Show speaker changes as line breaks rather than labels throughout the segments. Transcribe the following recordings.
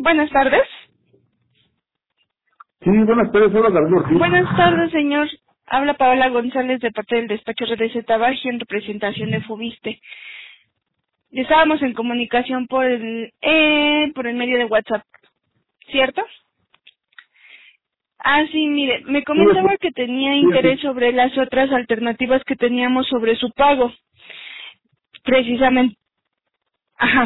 Buenas tardes.
Sí, buenas tardes, hola Gabriel Ortiz.
Buenas tardes, señor. Habla Paola González de parte del despacho RDZ Baji en representación de Fobiste. Estábamos en comunicación por el medio de WhatsApp, ¿cierto? Ah, sí, mire, me comentaba que tenía interés sobre las otras alternativas que teníamos sobre su pago. Precisamente. Ajá.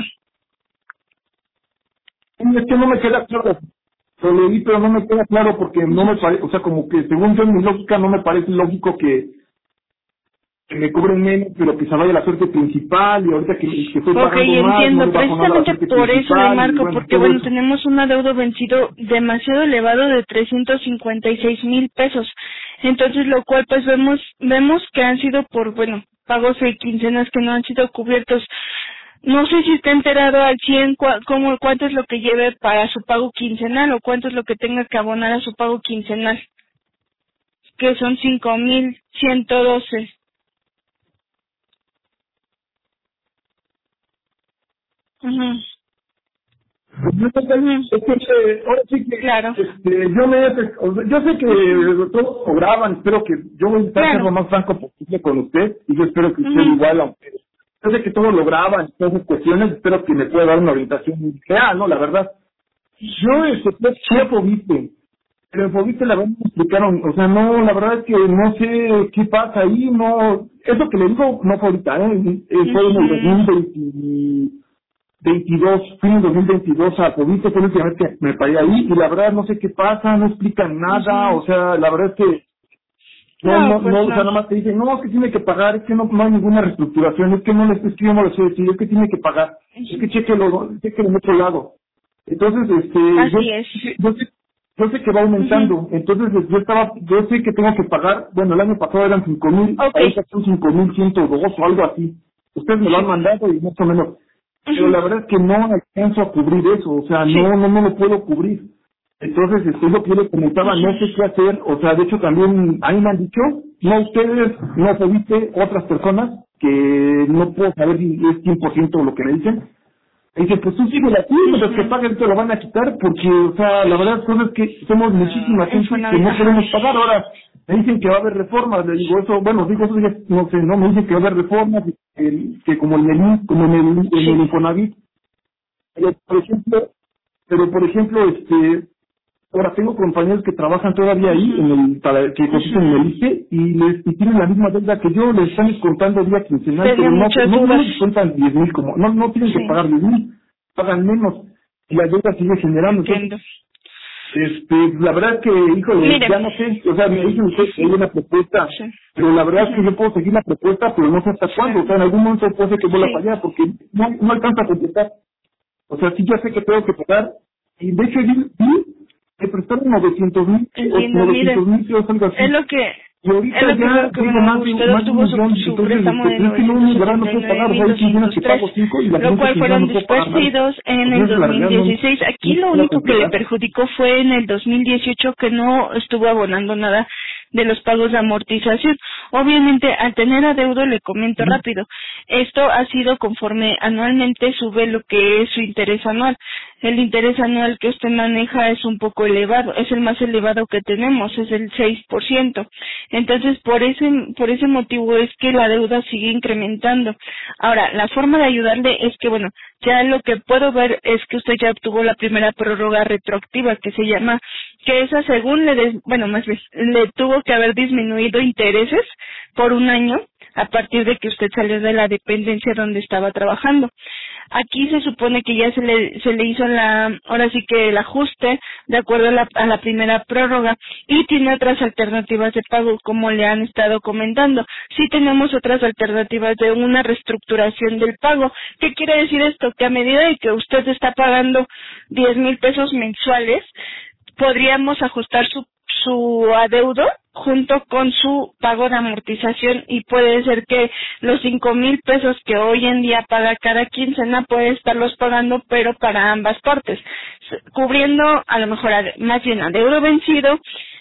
Es que no me queda claro. Lo leí, pero no me queda claro porque no me parece, o sea, como que según yo en mi lógica no me parece lógico que me cobren menos, pero que se vaya la suerte principal y ahorita que estoy pagando más,
Entiendo.
no me bajo nada la
Precisamente
suerte
por eso le
principal.
marco,
Y
porque
todo
bueno,
eso.
tenemos un adeudo vencido demasiado elevado de 356,000 pesos. Entonces, lo cual pues vemos que han sido por, bueno, pagos de quincenas que no han sido cubiertos. No sé si está enterado al 100 cuánto es lo que lleve para su pago quincenal o cuánto es lo que tenga que abonar a su pago quincenal, que son 5,112. Ujú.
Es que, ahora sí que,
Claro.
yo sé que todos cobraban, espero que yo voy a intentar ser lo más franco posible con usted y yo espero que usted igual, aunque yo sé que todos lo graban, todas esas cuestiones, espero que me pueda dar una orientación real, ¿no? La verdad. Yo, fui a Fobiste, pero en Fobiste la verdad me explicaron, o sea, no, la verdad es que no sé qué pasa ahí, no, eso que le digo no fue ahorita, fue en el 2022, fui en 2022 a Fobiste, fue la última vez que me paré ahí, y la verdad no sé qué pasa, no explican nada, o sea, la verdad es que o sea, nada más te dicen, no, es que tiene que pagar, es que no hay ninguna reestructuración, es que no es que yo no lo sé decir, es que tiene que pagar, es que chequelo en otro lado. Entonces,
Así es.
yo sé que va aumentando, entonces yo sé que tengo que pagar, bueno, el año pasado eran 5,000, ahorita son 5,102 o algo así. Ustedes me lo han mandado y más o menos, pero la verdad es que no alcanzo a cubrir eso, o sea, no me lo puedo cubrir. Entonces, es lo que yo le comentaba, no sé qué hacer, o sea, de hecho también ahí me han dicho, no ustedes, no Fobiste, otras personas, que no puedo saber si es 100% lo que me dicen. Y dice, pues tú sigue aquí, los que paguen te lo van a quitar, porque, o sea, la verdad es que somos muchísima gente que no podemos pagar. Ahora, me dicen que va a haber reformas, le digo eso, bueno, digo eso, no sé, no, me dicen que va a haber reformas, que como en el Infonavit, pero por ejemplo, ahora tengo compañeros que trabajan todavía ahí, que cotizan en el ICE, y tienen la misma deuda que yo, les están descontando día quincenal, pero no les descuentan 10,000, como, no tienen que pagar 10,000, pagan menos, y la deuda sigue generando.
Entiendo.
Entonces, la verdad es que, híjole,
Mire.
ya no sé, o sea, me dicen ustedes que hay una propuesta, pero la verdad es que yo puedo seguir la propuesta, pero no sé hasta cuándo, o sea, en algún momento puede ser que vuelva para allá, porque no alcanza a completar. O sea, sí, ya sé que tengo que pagar. Y de hecho, me prestaron 900,000,
Entiendo,
900,000 pesos, algo así.
es lo que
Y ahorita ya tengo más de
usted
un
obtuvo su
millón. Entonces,
préstamo de
es que no, la verdad no puedo pagar. O sea, hay quincenas que
979,203,
pago 5 y la
lo
siguiente
cual
quincena
fueron
no puedo pagar nada.
dispersidos en el
Entonces, la realidad
2016. Aquí lo
puedo
único que le
completar.
perjudicó fue en el 2018 que no estuvo abonando nada de los pagos de amortización. Obviamente, al tener adeudo, le comento rápido, esto ha sido conforme anualmente sube lo que es su interés anual. El interés anual que usted maneja es un poco elevado, es el más elevado que tenemos, es el 6%. Entonces, por ese motivo es que la deuda sigue incrementando. Ahora, la forma de ayudarle es que, bueno, ya lo que puedo ver es que usted ya obtuvo la primera prórroga retroactiva, que se llama, que esa según más bien, le tuvo que haber disminuido intereses por un año a partir de que usted salió de la dependencia donde estaba trabajando. Aquí se supone que ya se le hizo ahora sí que el ajuste de acuerdo a la primera prórroga y tiene otras alternativas de pago como le han estado comentando. Sí tenemos otras alternativas de una reestructuración del pago. ¿Qué quiere decir esto? Que a medida de que usted está pagando 10,000 pesos mensuales, podríamos ajustar su adeudo junto con su pago de amortización y puede ser que los 5,000 pesos que hoy en día paga cada quincena puede estarlos pagando pero para ambas partes, cubriendo a lo mejor más bien adeudo vencido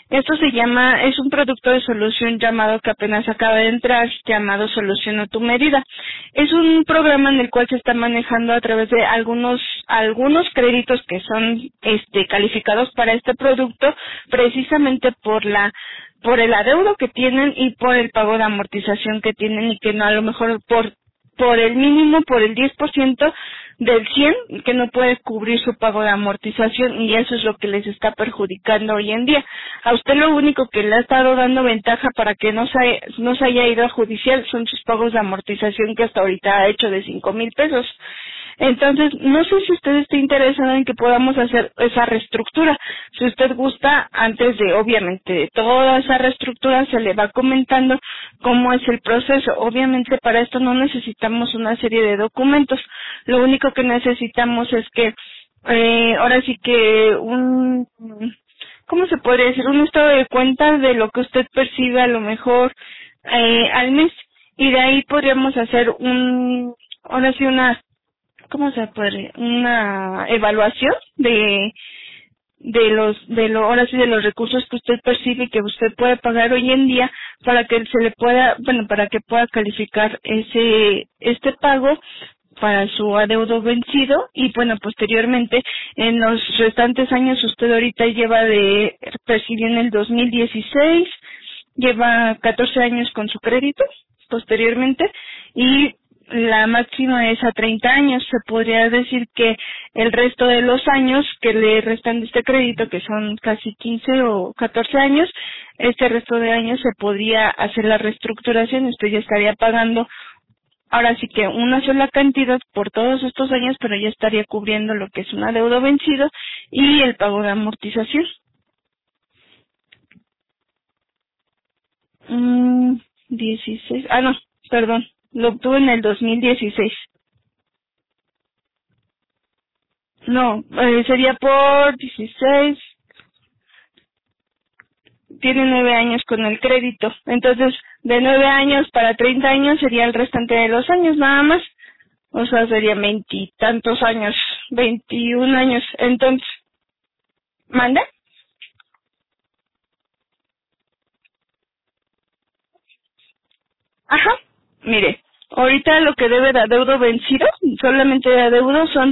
Esto es un producto de solución llamado que apenas acaba de entrar, llamado Solución a tu Medida. Es un programa en el cual se está manejando a través de algunos créditos que son calificados para este producto, precisamente por el adeudo que tienen y por el pago de amortización que tienen, y que no, a lo mejor por el mínimo, por el 10% del 100 que no puede cubrir su pago de amortización, y eso es lo que les está perjudicando hoy en día. A usted lo único que le ha estado dando ventaja para que no se haya ido a judicial son sus pagos de amortización, que hasta ahorita ha hecho de 5,000 pesos. Entonces, no sé si usted está interesado en que podamos hacer esa reestructura. Si usted gusta, antes de, obviamente, de toda esa reestructura, se le va comentando cómo es el proceso. Obviamente, para esto no necesitamos una serie de documentos. Lo único que necesitamos es que, ahora sí que ¿cómo se podría decir? Un estado de cuenta de lo que usted percibe a lo mejor al mes. Y de ahí podríamos hacer una evaluación ahora sí de los recursos que usted percibe y que usted puede pagar hoy en día, para que para que pueda calificar este pago para su adeudo vencido. Y posteriormente, en los restantes años, usted ahorita percibió en el 2016, lleva 14 años con su crédito posteriormente, y la máxima es a 30 años. Se podría decir que el resto de los años que le restan de este crédito, que son casi 15 o 14 años, este resto de años se podría hacer la reestructuración. Usted ya estaría pagando ahora sí que una sola cantidad por todos estos años, pero ya estaría cubriendo lo que es un adeudo vencido y el pago de amortización. 16, no, perdón, lo obtuve en el 2016. No, sería por 16. Tiene 9 años con el crédito. Entonces, de 9 años para 30 años sería el restante de los años nada más. O sea, sería 20 y tantos años, 21 años. Entonces, ¿manda? Ajá, mire, ahorita lo que debe de adeudo vencido, solamente de adeudo, son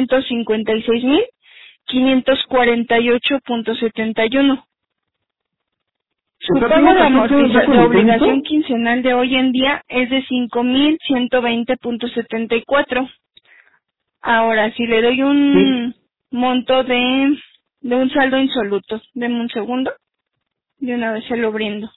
356,548,71. Su pago de obligación quincenal de hoy en día es de 5,120,74. Ahora, si le doy un monto de un saldo insoluto, deme un segundo, de una vez se lo brindo.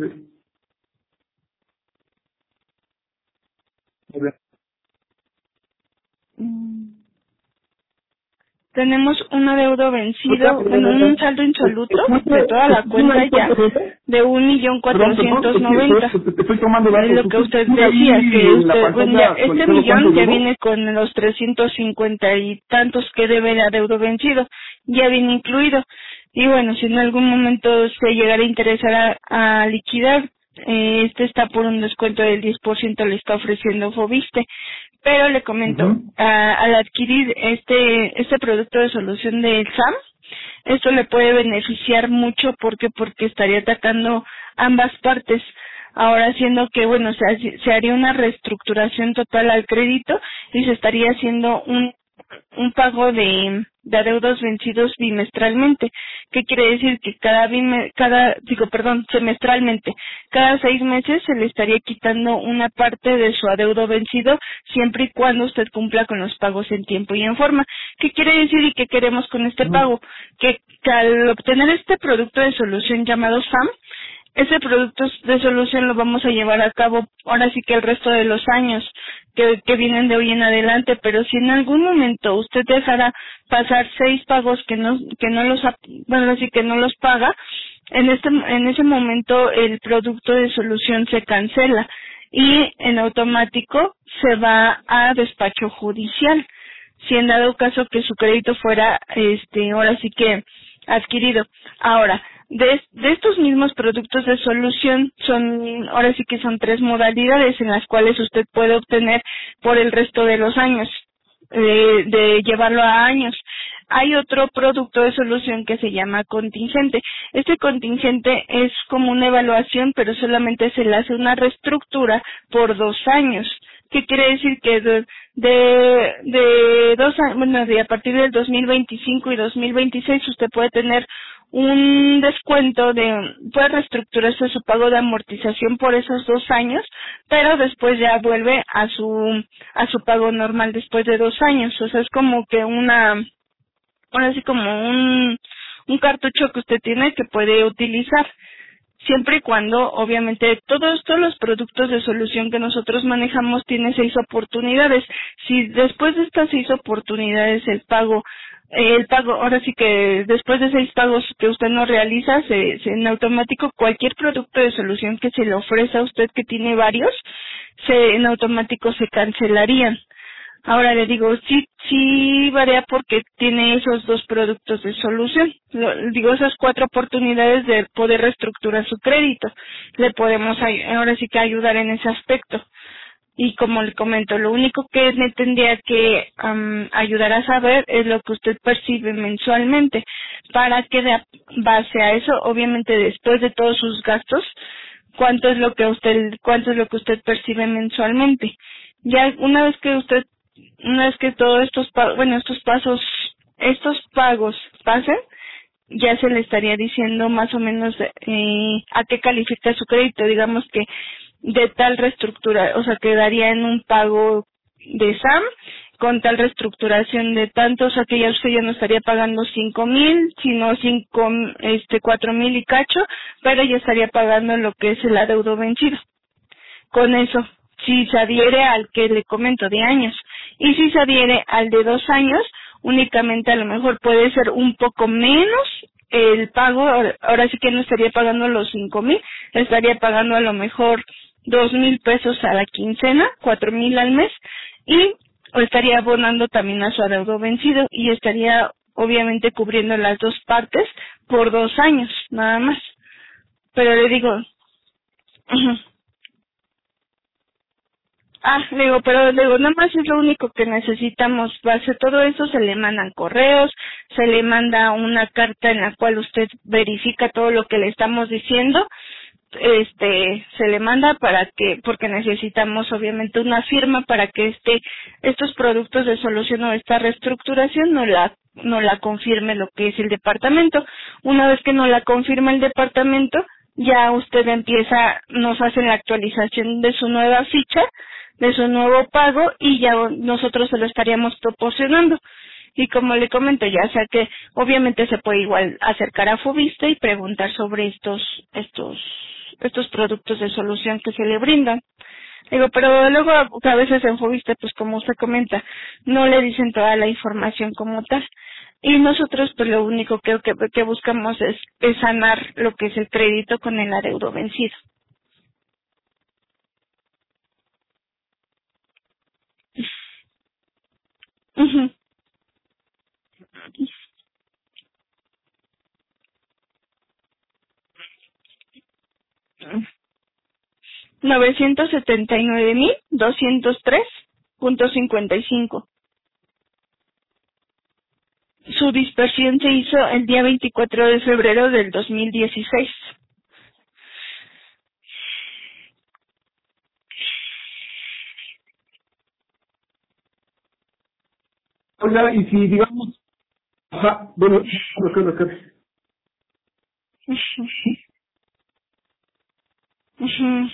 Tenemos un adeudo vencido, un saldo insoluto de toda la cuenta ya de 1,490,000. Es lo que usted decía, que este millón ya viene con los 350 y tantos que debe de adeudo vencido, ya viene incluido. Y si en algún momento se llegara a interesar a liquidar, está por un descuento del 10%, le está ofreciendo Fobiste. Pero le comento, al adquirir este producto de solución del SAM, esto le puede beneficiar mucho porque estaría atacando ambas partes. Ahora, siendo que se haría una reestructuración total al crédito y se estaría haciendo un pago de adeudos vencidos bimestralmente. ¿Qué quiere decir? Que semestralmente. Cada 6 meses se le estaría quitando una parte de su adeudo vencido, siempre y cuando usted cumpla con los pagos en tiempo y en forma. ¿Qué quiere decir y qué queremos con este pago? Que al obtener este producto de solución llamado SAM, ese producto de solución lo vamos a llevar a cabo ahora sí que el resto de los años que vienen de hoy en adelante. Pero si en algún momento usted dejara pasar 6 pagos que no los paga, en ese momento el producto de solución se cancela y en automático se va a despacho judicial, si en dado caso que su crédito fuera ahora sí que adquirido. Ahora, de estos mismos productos de solución ahora sí que son 3 modalidades en las cuales usted puede obtener por el resto de los años, de llevarlo a años. Hay otro producto de solución que se llama contingente. Este contingente es como una evaluación, pero solamente se le hace una reestructura por 2 años. ¿Qué quiere decir? Que de 2 años, bueno, a partir del 2025 y 2026 usted puede tener un descuento puede reestructurarse su pago de amortización por esos 2 años, pero después ya vuelve a su pago normal después de 2 años. O sea, es como que ahora sí como un cartucho que usted tiene que puede utilizar. Siempre y cuando, obviamente, todos los productos de solución que nosotros manejamos tienen 6 oportunidades. Si después de estas 6 oportunidades el pago, ahora sí que después de 6 pagos que usted no realiza, en automático cualquier producto de solución que se le ofrece a usted que tiene varios, en automático se cancelarían. Ahora le digo, sí varía porque tiene esos 2 productos de solución. Esas 4 oportunidades de poder reestructurar su crédito. Le podemos ahora sí que ayudar en ese aspecto. Y como le comento, lo único que me tendría que ayudar a saber es lo que usted percibe mensualmente, para que de base a eso, obviamente después de todos sus gastos, cuánto es lo que usted percibe mensualmente. Ya una vez que todos estos pagos pasen, ya se le estaría diciendo más o menos a qué califica su crédito. Digamos que de tal reestructura, o sea, quedaría en un pago de SAM con tal reestructuración de tanto, o sea, que ya usted ya no estaría pagando 5,000, sino 4,000 y cacho, pero ya estaría pagando lo que es el adeudo vencido. Con eso, si se adhiere al que le comento de años, y si se adhiere al de 2 años, únicamente a lo mejor puede ser un poco menos el pago. Ahora sí que no estaría pagando los 5,000, estaría pagando a lo mejor 2,000 pesos a la quincena, 4,000 al mes, y estaría abonando también a su adeudo vencido, y estaría obviamente cubriendo las 2 partes por 2 años, nada más. Pero le digo, nada más es lo único que necesitamos. Base todo eso, se le mandan correos, se le manda una carta en la cual usted verifica todo lo que le estamos diciendo. Se le manda porque necesitamos obviamente una firma para que estos productos de solución o esta reestructuración no la confirme lo que es el departamento. Una vez que no la confirma el departamento, ya usted nos hace la actualización de su nueva ficha, de su nuevo pago, y ya nosotros se lo estaríamos proporcionando. Y como le comento, ya sea que obviamente se puede igual acercar a Fobiste y preguntar sobre estos productos de solución que se le brindan. Pero luego a veces en Fobiste, pues como usted comenta, no le dicen toda la información como tal. Y nosotros pues lo único que buscamos es sanar lo que es el crédito con el adeudo vencido. Uh-huh. 979,203.55. Su dispersión se hizo el día 24 de febrero del 2016.
Oiga, y si digamos, bueno, lo que.
Ujú.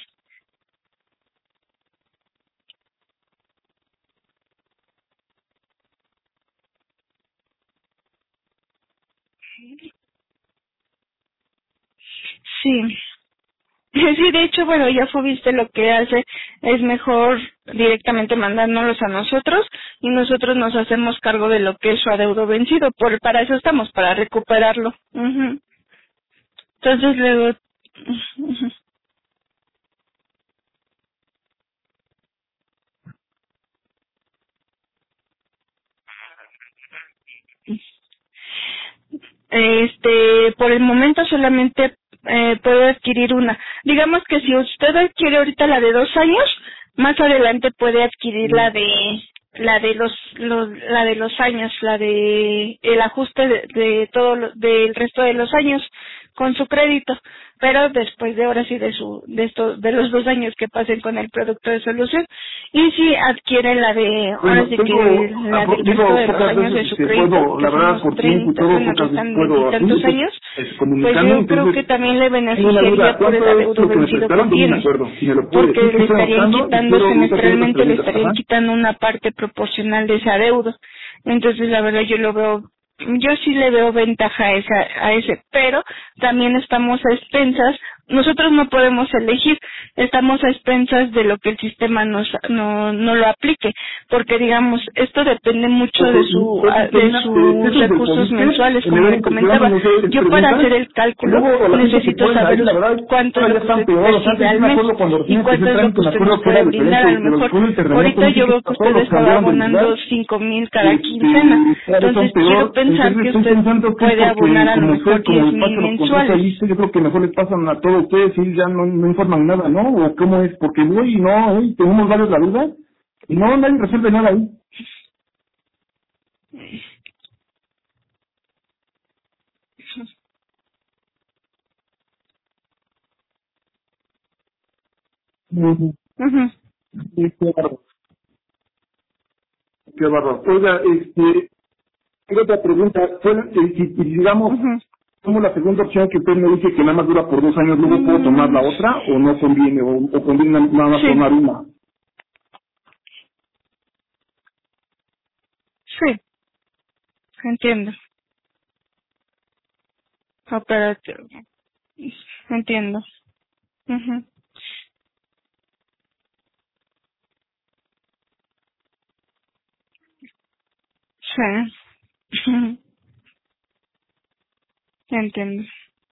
Sí. Sí, de hecho, bueno, ya Fobiste lo que hace es mejor directamente mandárnoslos a nosotros, y nosotros nos hacemos cargo de lo que es su adeudo vencido. Para eso estamos, para recuperarlo. Uh-huh. Entonces luego... Uh-huh. Por el momento solamente puede adquirir una. Digamos que si usted adquiere ahorita la de 2 años, más adelante puede adquirir la de los años, la de el ajuste de todo del resto de los años con su crédito, pero después de ahora sí de los 2 años que pasen con el producto de solución, y si adquiere la de ahora sí que la del resto de los años de su crédito, que son los 30, bueno, que están 20 y tantos años, pues yo creo que también le beneficiaría por el adeudo vencido que tiene, porque le estarían quitando semestralmente, le estarían quitando una parte proporcional de ese adeudo. Entonces la verdad yo sí le veo ventaja a ese, pero también estamos a expensas, nosotros no podemos elegir, estamos a expensas de lo que el sistema no lo aplique, porque digamos, esto depende mucho de sus recursos mensuales, como le comentaba. Yo para hacer el cálculo necesito saber cuánto es lo que usted percibe al mes y cuánto es lo que usted nos puede brindar. A lo mejor ahorita yo veo que usted estaba abonando 5,000 cada quincena, entonces quiero pensar que usted puede abonar a lo mejor 10,000 mensuales.
Yo creo que mejor les pasan a todos ustedes y ya no informan nada, ¿no? ¿O cómo es? Porque tenemos varios la duda y nadie resuelve nada ahí. Sí, qué bárbaro. Qué bárbaro. Oiga, tengo otra pregunta. Si digamos, como la segunda opción que usted me dice que nada más dura por 2 años, ¿luego puedo tomar la otra o no conviene? ¿O conviene nada más tomar una?
Sí, entiendo. Operativo. Entiendo. Sí. Entiendo.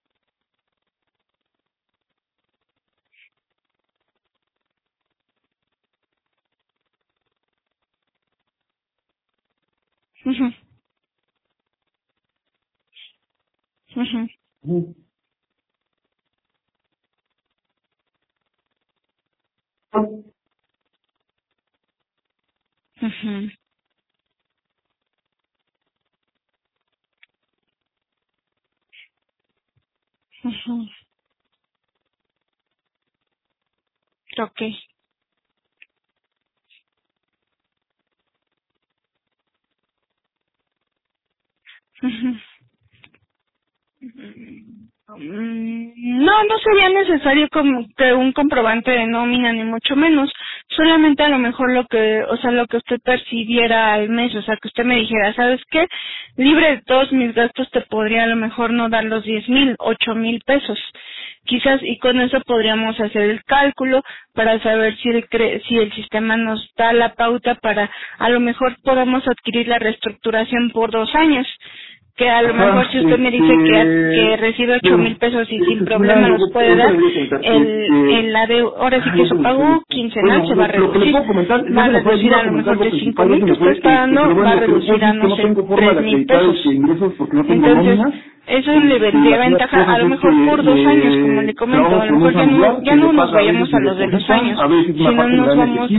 Okay. No sería necesario como que un comprobante de nómina ni mucho menos, solamente a lo mejor lo que usted percibiera al mes, o sea, que usted me dijera, ¿sabes qué? Libre de todos mis gastos te podría a lo mejor no dar los 10,000, 8,000 pesos. Quizás, y con eso podríamos hacer el cálculo para saber si el sistema nos da la pauta para, a lo mejor podamos adquirir la reestructuración por 2 años. Que a lo mejor si usted me dice que recibe 8,000 pesos y sin problema nos puede dar, ahora sí que su pago quincenal se va a reducir. Va a reducir a lo mejor de 5,000 que usted está dando, va a reducir a, no sé, 3,000 pesos. Entonces, eso le vendría ventaja a lo mejor por 2 años, como le comento, a lo mejor ya no nos vayamos a los de 2 años, sino nos vamos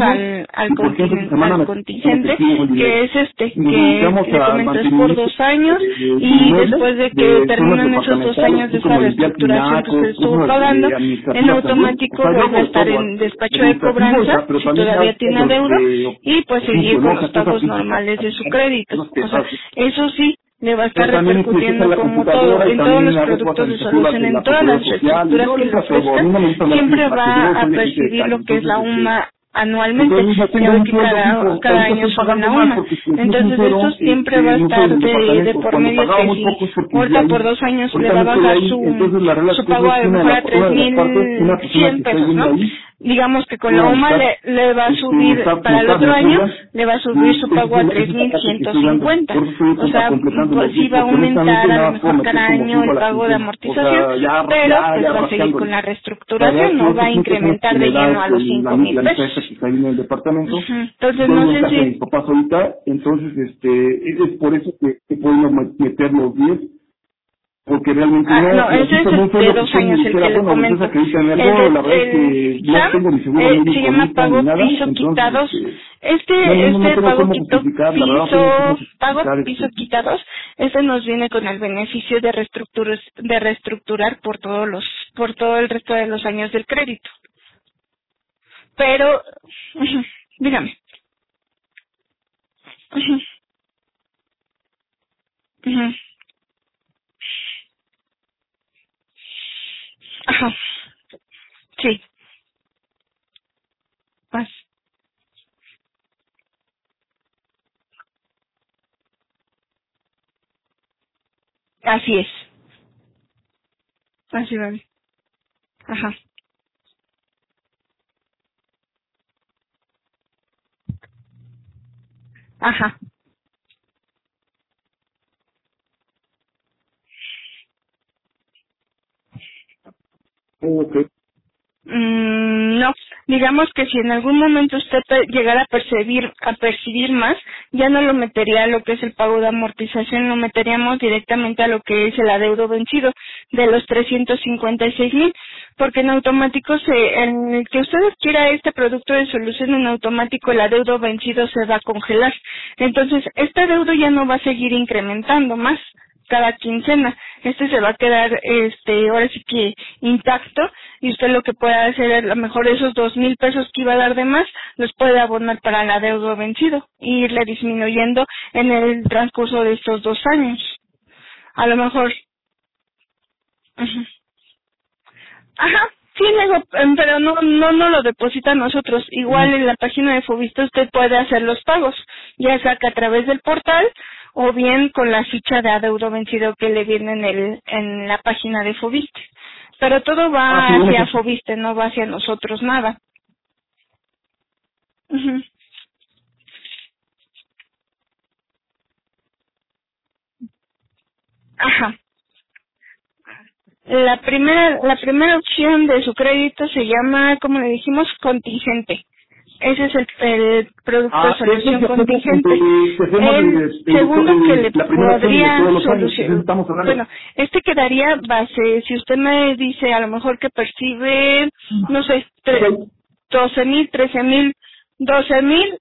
al contingente, que es que le comento es por 2 años, y después de que terminan esos 2 años de esa reestructuración que usted estuvo pagando, en automático vuelve a estar en despacho de cobranza, si todavía tiene deuda, y pues seguir con los pagos normales de su crédito. O sea, eso sí, le va a estar repercutiendo como todo, en todos los productos de solución, en todas las reestructuras que le ofrezcan, siempre va a percibir lo que es la UMA anualmente, ya ve que cada año sube la UMA. Entonces esto siempre va a estar de por medio que si ahorita por 2 años le va a bajar su pago a lo mejor a 3,100 pesos, ¿no? Digamos que con la UMA le va a subir, para el otro año, le va a subir su pago a 3,150. O sea, pues sí va a aumentar a lo mejor cada año el pago de amortización, pero pues va a seguir con la reestructuración, no va a incrementar de lleno a los 5,000 pesos. Entonces no sé si...
Mis papás ahorita, entonces es por eso que podemos meter los 10 porque realmente
no, ese es el de 2 años, el que le comento.
La verdad es que no tengo ni seguro médico,
se llama pago
nada,
piso
entonces,
quitados.
no
Pago
piso
quitados, nos viene con el beneficio de reestructurar por todo el resto de los años del crédito. Pero, dígame. Ajá, sí, pues, así es, así va. Ajá, ajá.
okay.
No, digamos que si en algún momento usted llegara a percibir más, ya no lo metería a lo que es el pago de amortización, lo meteríamos directamente a lo que es el adeudo vencido de los 356,000, porque en automático, en el que usted adquiera este producto de solución, en automático el adeudo vencido se va a congelar. Entonces, este adeudo ya no va a seguir incrementando más cada quincena. Se va a quedar, ahora sí que intacto, y usted lo que puede hacer es, a lo mejor esos 2,000 pesos que iba a dar de más, los puede abonar para el adeudo vencido, y irle disminuyendo en el transcurso de estos 2 años. A lo mejor. Ujú. Ajá, sí, pero no lo deposita a nosotros. Igual en la página de Fobiste usted puede hacer los pagos, ya sea que a través del portal o bien con la ficha de adeudo vencido que le viene en la página de Fobiste. Pero todo va hacia Fobiste, no va hacia nosotros nada. Ujú. Ajá. La primera opción de su crédito se llama, como le dijimos, contingente. Ese es el producto de solución contingente. El segundo que le podría solucionar, bueno, quedaría base, si usted me dice a lo mejor que percibe, no sé, 12,000, 13,000, 12,000,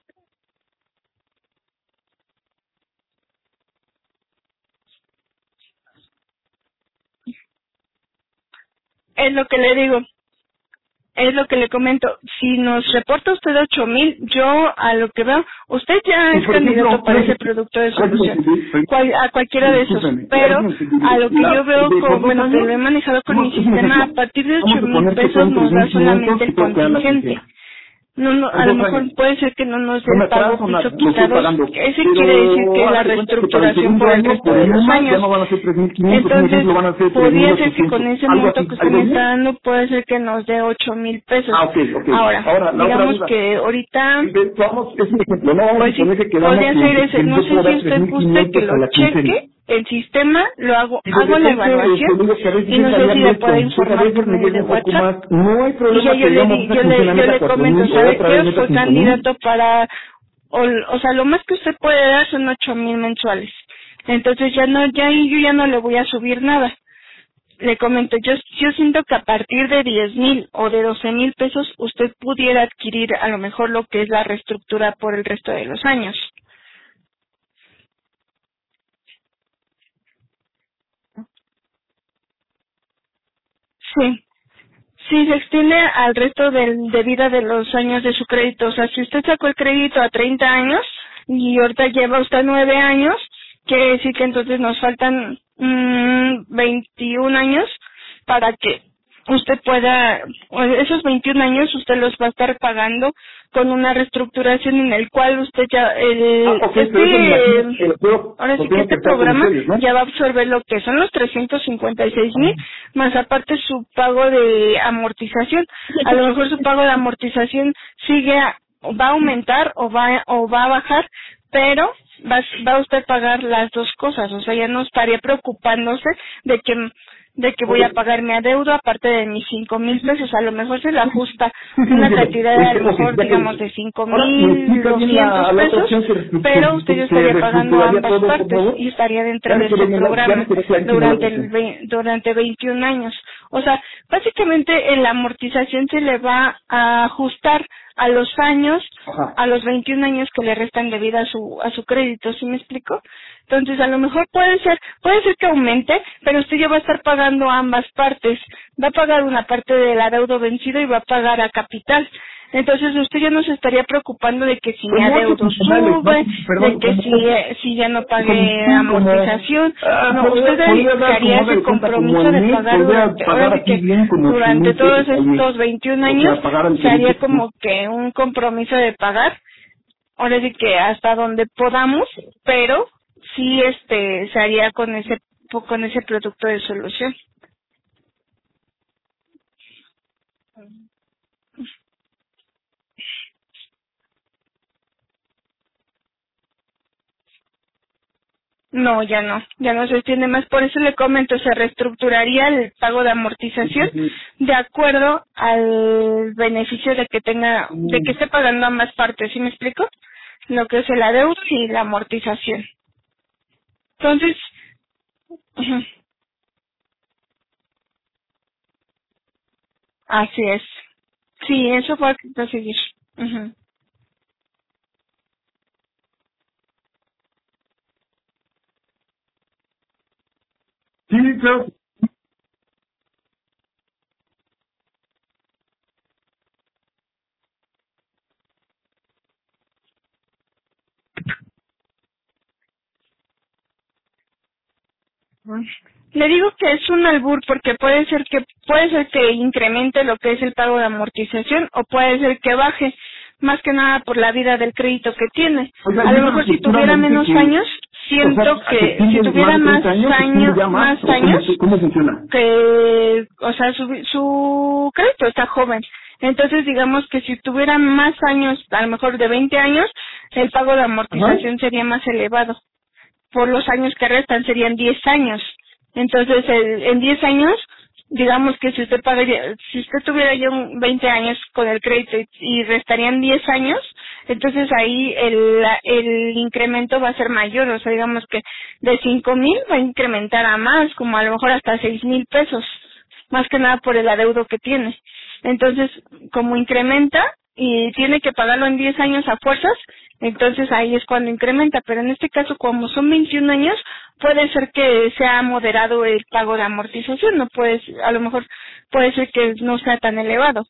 es lo que le digo. Es lo que le comento. Si nos reporta usted 8,000, yo a lo que veo, usted ya es candidato para ese producto de solución, a cualquiera de esos. Pero a lo que yo veo, bueno, que lo he manejado con mi sistema, a partir de 8,000 pesos nos da solamente el contingente. No, a lo mejor puede ser que no nos dé el pago piso quitados. Ese quiere decir que la reestructuración por el resto de los años. Entonces, podría ser que con ese monto que usted me está dando, puede ser que nos dé 8,000 pesos. Ahora, digamos que ahorita, pues sí, podría ser ese. No sé si usted guste que lo cheque el sistema, hago la evaluación y no sé si le puedo informar por medio de WhatsApp. Y ya yo le comento, ¿sabe qué? Fue candidato para, o sea, lo más que usted puede dar son 8,000 mensuales. Entonces yo ya no le voy a subir nada. Le comento, yo siento que a partir de 10,000 o de 12,000 pesos usted pudiera adquirir a lo mejor lo que es la reestructura por el resto de los años. Sí. Sí, se extiende al resto de vida de los años de su crédito. O sea, si usted sacó el crédito a 30 años y ahorita lleva usted 9 años, quiere decir que entonces nos faltan 21 años para que usted pueda, esos 21 años usted los va a estar pagando con una reestructuración en el cual usted ya, ahora sí que este programa ya va a absorber lo que son los 356,000, más aparte su pago de amortización. A lo mejor su pago de amortización va a aumentar o va a bajar, pero va a usted pagar las dos cosas, o sea, ya no estaría preocupándose de que voy a pagar mi adeudo aparte de mis 5,000 pesos. A lo mejor se le ajusta una cantidad de, a lo mejor, digamos, de 5,200 pesos, pero usted ya estaría pagando ambas partes y estaría dentro de su programa durante 21 años. O sea, básicamente la amortización se le va a ajustar a los años, a los 21 años que le restan de vida a su crédito, ¿sí me explico? Entonces, a lo mejor puede ser que aumente, pero usted ya va a estar pagando ambas partes. Va a pagar una parte del adeudo vencido y va a pagar a capital. Entonces, usted ya no se estaría preocupando de que si mi adeudo sube, de que si ya no pague amortización. No, usted haría ese compromiso de pagar durante todos estos 21 años, se haría como que un compromiso de pagar, ahora sí que hasta donde podamos, pero sí se haría con ese producto de solución. No, ya no se extiende más, por eso le comento, se reestructuraría el pago de amortización de acuerdo al beneficio de que esté pagando ambas partes, ¿sí me explico? Lo que es el adeudo y la amortización. Entonces, así es. Sí, eso fue a seguir.
Sí, claro.
Le digo que es un albur porque puede ser que incremente lo que es el pago de amortización o puede ser que baje, más que nada por la vida del crédito que tiene.
Oiga,
a lo mejor si tuviera menos años, siento que si tuviera más años,
¿cómo funciona?
Que, o sea, su crédito está joven. Entonces, digamos que si tuviera más años, a lo mejor de 20 años, el pago de amortización sería más elevado. Por los años que restan serían 10 años. Entonces, en 10 años, digamos que si usted tuviera ya 20 años con el crédito y restarían 10 años, entonces ahí el incremento va a ser mayor, o sea, digamos que de 5,000 va a incrementar a más, como a lo mejor hasta 6,000 pesos, más que nada por el adeudo que tiene. Entonces, como incrementa y tiene que pagarlo en 10 años a fuerzas, entonces ahí es cuando incrementa, pero en este caso, como son 21 años, puede ser que sea moderado el pago de amortización, a lo mejor puede ser que no sea tan elevado.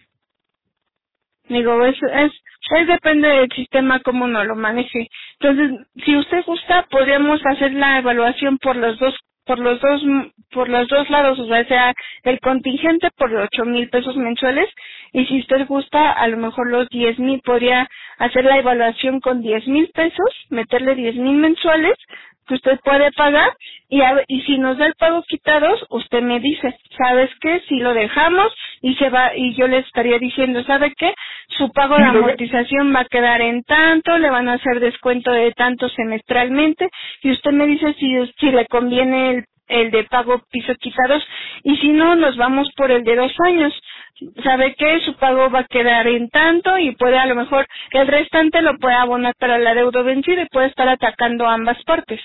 Digo, es depende del sistema cómo uno lo maneje. Entonces, si usted gusta, podríamos hacer la evaluación por los dos lados, o sea el contingente por 8,000 pesos mensuales, y si usted gusta, a lo mejor los 10,000, podría hacer la evaluación con 10,000 pesos, meterle 10,000 mensuales que usted puede pagar, y si nos da el pago quitados, usted me dice, ¿sabes qué? Si lo dejamos y yo le estaría diciendo, ¿sabe qué? Su pago de amortización va a quedar en tanto, le van a hacer descuento de tanto semestralmente, y usted me dice si le conviene el de pago piso quitados, y si no, nos vamos por el de 2 años. ¿Sabe qué? Su pago va a quedar en tanto y puede, a lo mejor el restante lo puede abonar para el adeudo vencido y puede estar atacando ambas partes.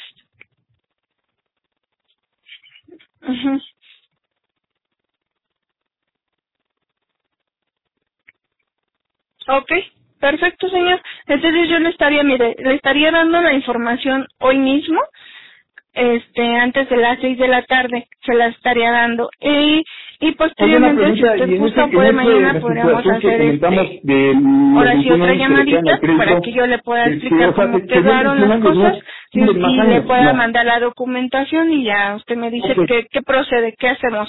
Ok, perfecto, señor. Entonces yo le estaría dando la información hoy mismo, antes de las 6 de la tarde, se la estaría dando. Y posteriormente, si usted gusta, puede mañana podríamos hacer ahora sí otra llamadita para que yo le pueda explicar cómo quedaron las cosas y le pueda mandar la documentación y ya usted me dice qué procede, qué hacemos.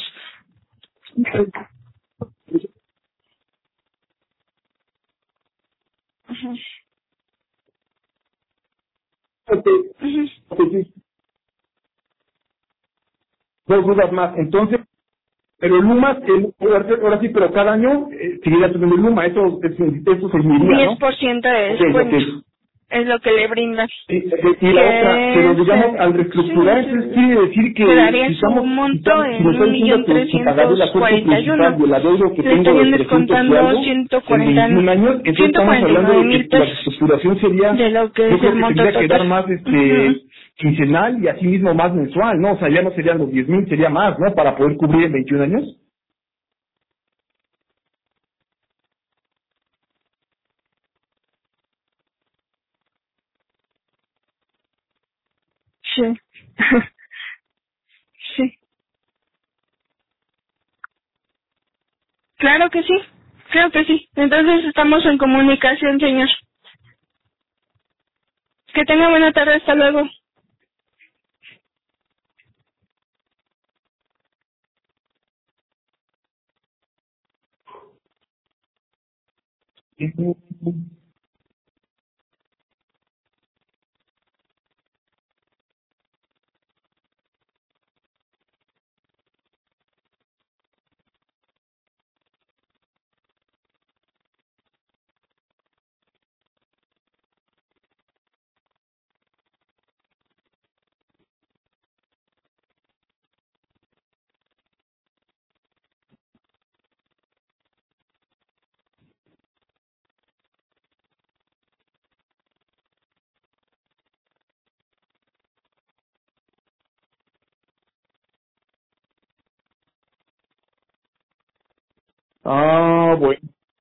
Dos dudas más. Entonces, pero el Luma, ahora sí, pero cada año seguirá subiendo el Luma, eso se mediría, ¿no?
10% de descuento. es lo que le brindan.
Y la otra, pero digamos, al reestructurar,
sí,
eso quiere decir que
quedaría
si
su
estamos,
monto
si
en
me está diciendo que pagaré el asunto principal
1.341.000.
del adeudo que
Le
tengo
estarían
de 300 y
descontando
algo, en 21 años, entonces estamos hablando de que
149,000
la
pesos
reestructuración sería,
de lo que
yo
es
creo
el
que
monto
tendría que
total.
dar más quincenal y así mismo más mensual, ¿no? O sea, ya no serían los 10,000, sería más, ¿no? Para poder cubrir en 21 años.
Sí. Sí. Claro que sí. Claro que sí. Entonces estamos en comunicación, señor. Que tenga buena tarde. Hasta luego.
Ah, bueno.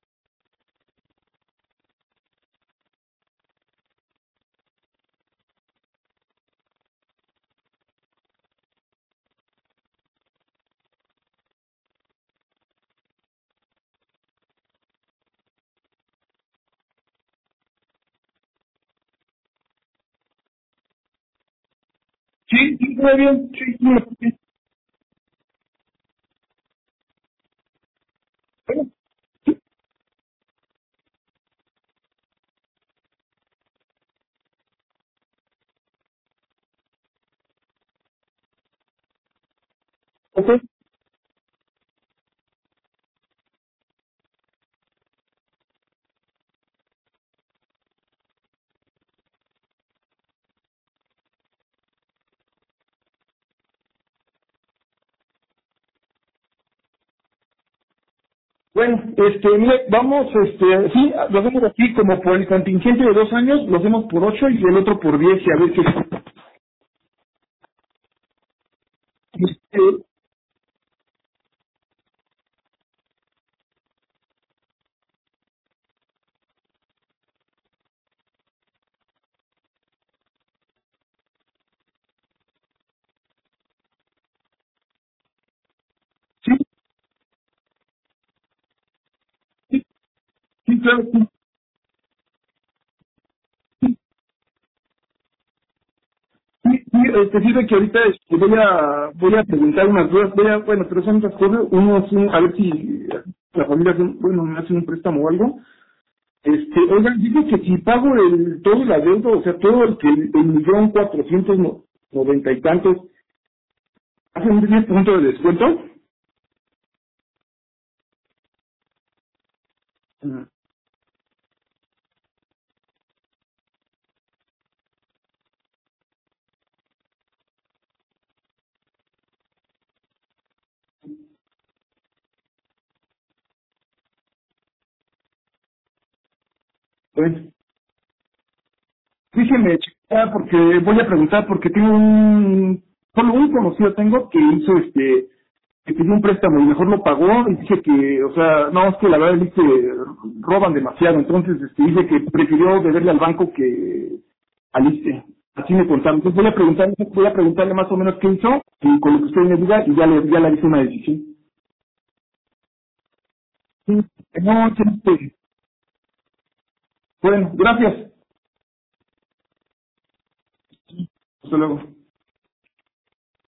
Sí, sí, muy bien. Sí, sí, sí. Bueno, ok. Bueno, mire, vamos, sí, lo hacemos aquí como por el contingente de 2 años, lo hacemos por 8 y el otro por 10 y a ver qué. Este, sí, sí, claro, sí. Sí, sí, sirve que ahorita voy a preguntar unas dudas, bueno, pero son otras cosas, uno es a ver si la familia bueno, me hacen un préstamo o algo. Oigan, dice que si pago todo el adeudo, o sea, todo el 1,490,000 y tantos, ¿hacen un 10% de descuento? Ah, bueno, déjeme checar porque voy a preguntar porque tengo solo un conocido tengo que hizo que pidió un préstamo y mejor lo pagó y dije que, o sea, no, es que la verdad dice roban demasiado, entonces dice que prefirió deberle al banco que al ISSSTE. Así me contaron. Entonces voy a preguntarle más o menos qué hizo y con lo que usted me diga y ya le hice una decisión. Sí, no, bueno, gracias. Hasta luego.